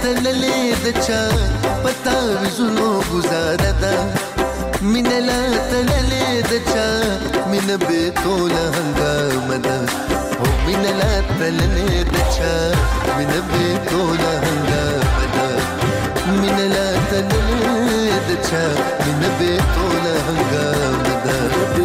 تللې د چا پتا وزلو گزاره ده مینه لا تللې د چا مینه به توله هنګامه ده او مینه لا تللې د چا مینه به توله هنګامه ده مینه لا تللې د چا مینه به توله هنګامه ده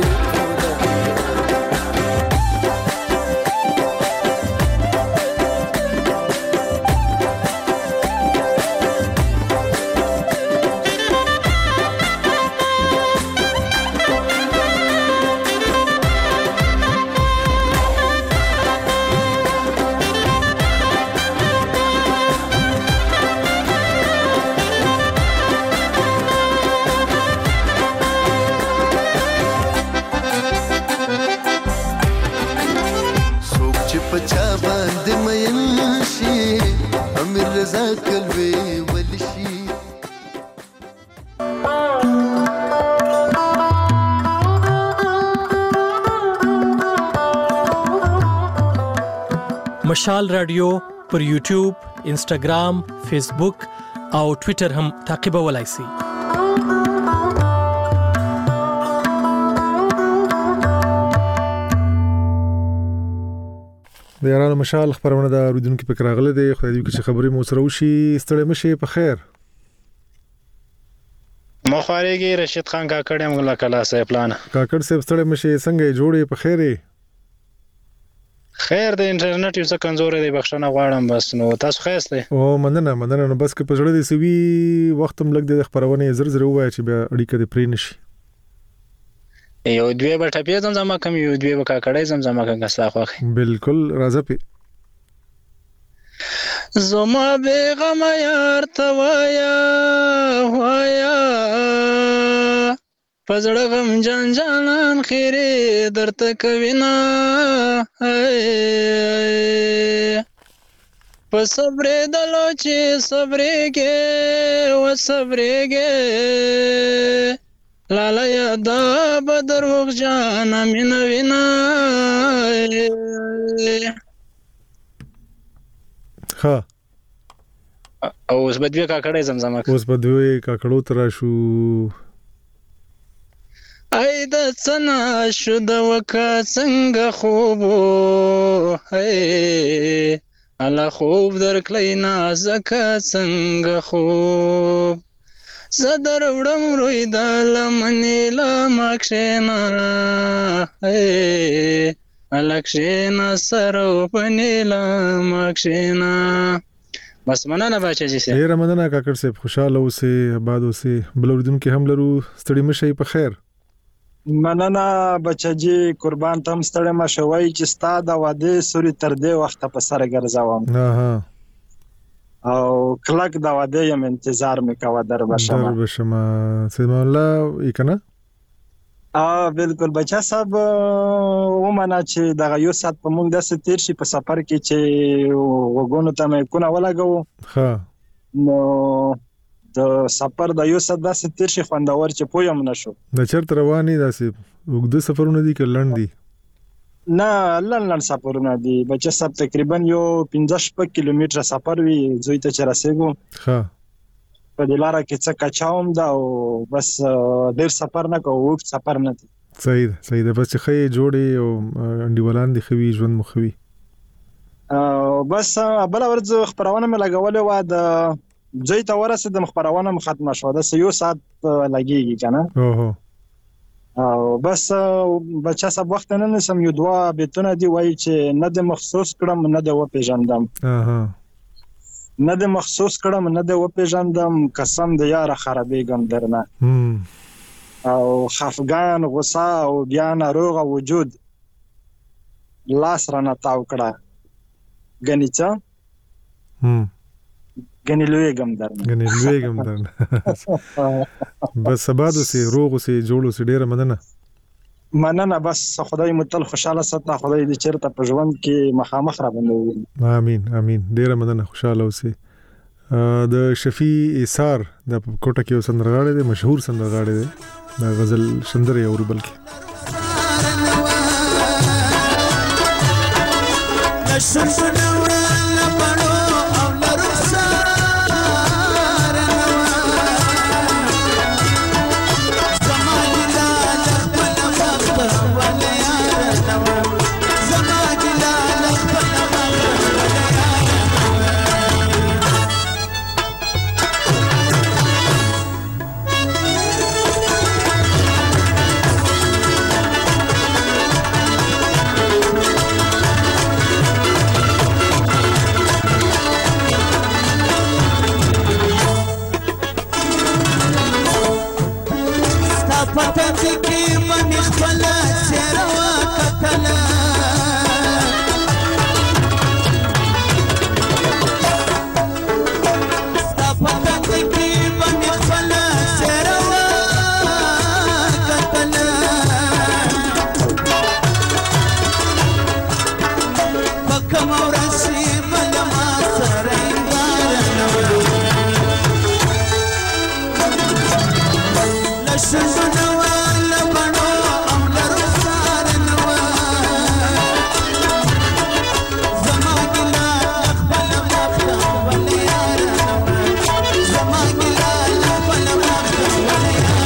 پچا باندې مین شي امیر رضا کلوي ولي شي مشال رادیو پر یوټیوب، انسټاګرام، فیسبوک او ټوئیټر هم تعقیبولای شئ. د یارانو مشال خبرونه د اوریدونکو په کراغله دي. خدای دې چې خبرې مو سره وشي. ستړي مشه په خیر. مخاريږي رشید خان کاکړ هم لا کلا سه پلان کاکړ صاحب ستړي مشه څنګه جوړې په خیره؟ خیر د انټرنیټ یو څه کمزوري دی بخښنه غواړم بس نو تاسو خیسته او مننه مننه نو بس که په جوړې دي سوي وخت هم لګ د خبرونه زر زر وای چې به اړیکه دې پرې نشي. یو دوی به ټپې زمزمه کوم یو دوی به کاکړې زمزمه کوم کسلا خوخه بالکل راځه پی زما بیغم یار توایا وایا پزړه غم جان جانان خیره درته کوینا په صبر دلو چې صبرېږي و صبرېږي لالا یادا بدر وغ جانا مینا وینا ها او اوس بدوی کاکړې زمزمه اوس بدوی کاکړو تر شو ای د څنا شو د وکا څنګه خوب هي الله خوب درکلی نازکه څنګه خوب زدر وړم روی د لمنې لا ماکشنا اے الکشنا سرو پنې لا ماکشنا بس مننه بچا جی سه ډیر مننه کاکړ صاحب خوشاله اوسه آباد اوسه بلوردون کې هم لرو ستړي مشي په خیر مننه بچا جی قربان تم ستړي مشوي چې ستا د واده سوري تر دې وخت په سر ګرځاوم ها او کلک دا واده یم انتظار میکاوه در بشم در بشم سلام الله یکنه ا بالکل بچا صاحب ومنه چې دغه یو سات په مونږ د ستیر شي په سفر کې چې وګونو ته مې کو نه ولګو ها نو د سفر د یو سات د ستیر شي خوندور چې پویم نشو د چرته رواني داسې وګد سفرونه دي کلن دي نه لن سفرونه دي بچا صاحب تقریبا یو پنځه شپږ کیلومتره سفر وی زوی ته چرسېګو ها په دلاره کې څه کچاوم دا او بس ډیر سفر نه کوو وخت سفر نه دي صحیح ده صحیح ده بس خې جوړي او انډیولان دي خوي ژوند مخوي او بس بل ورځ خبرونه مې لګولې و د زوی ته ورسېدم خبرونه م ختمه شو د یو ساعت لګيږي کنه اوه او بس بچا صاحب وخت نه نسم یو دوا بیتونه دی وای چې نه د مخصوص کړم نه د و پیژندم اها نه د مخصوص کړم نه د و پیژندم قسم د یار خرابېګم درنه او خفګان غصه او بیا ناروغ وجود لاس رانه تاو کړه غنیچا هم غنیلوېګم درنه غنیلوېګم درنه بس سبادو سي روغو سي جوړو سي ډیره مننه مننه بس خدای متل خوشاله ستا خدای دې چیرته په ژوند کې مخامخ را باندې امين امين ډیره مننه خوشاله اوسئ د شفیع ایثار د کوټه کې سندرغاړي دی مشهور سندرغاړي دی د غزل شندري او بلکې پتنګ کې باندې خپل چیروا کتلا ستا پتنګ کې باندې خپل چیروا کتلا پکم ورسي بل ما سره لشن نوال بنو املر سار نوا زماگلا اخبل مختا ولیار زماگلا اخبل مختا ولیار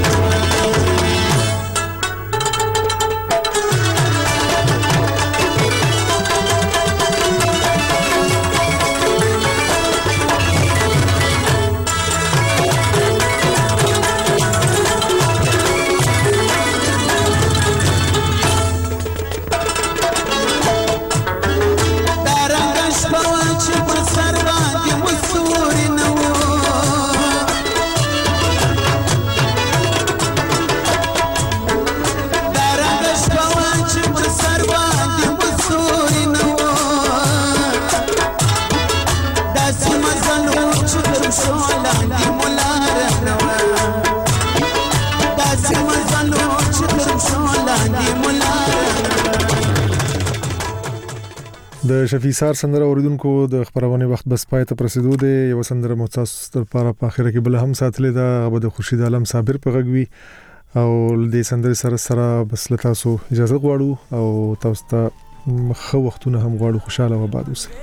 د شفیسار سندره اوریدونکو د خبرونه وخت بس پای ته رسیدو دی یو سندره مختص لپاره په اخر کې بل هم ساتلې ده هغه د خورشید عالم صابر په غږوي او د سندره سره سره بس له تاسو اجازه غواړو او تاسو ته خو وختونه هم غواړو خوشاله و آباد اوسئ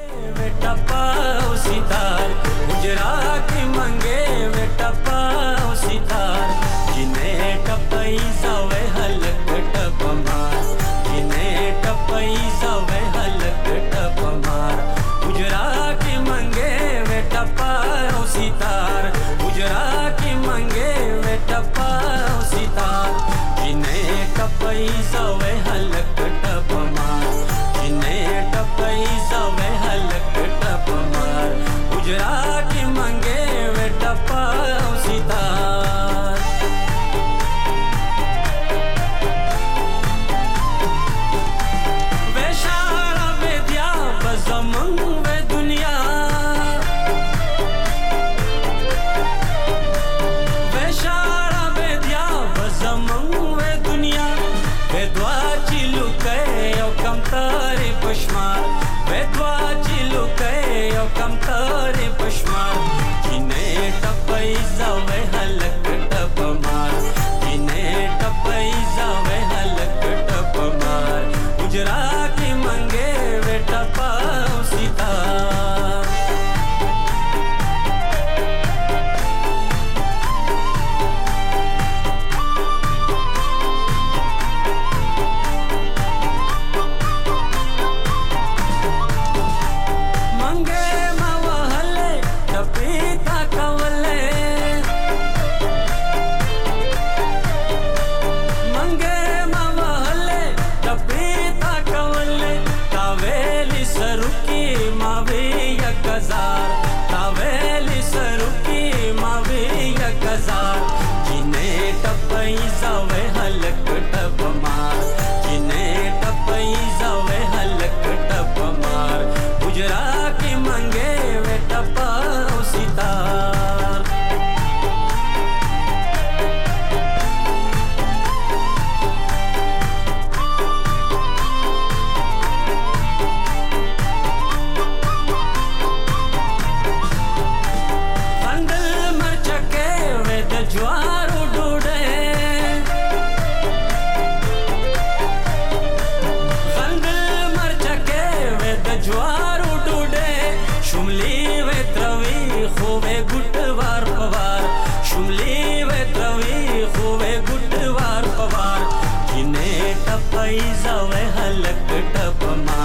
पैसा वह हलक टप मा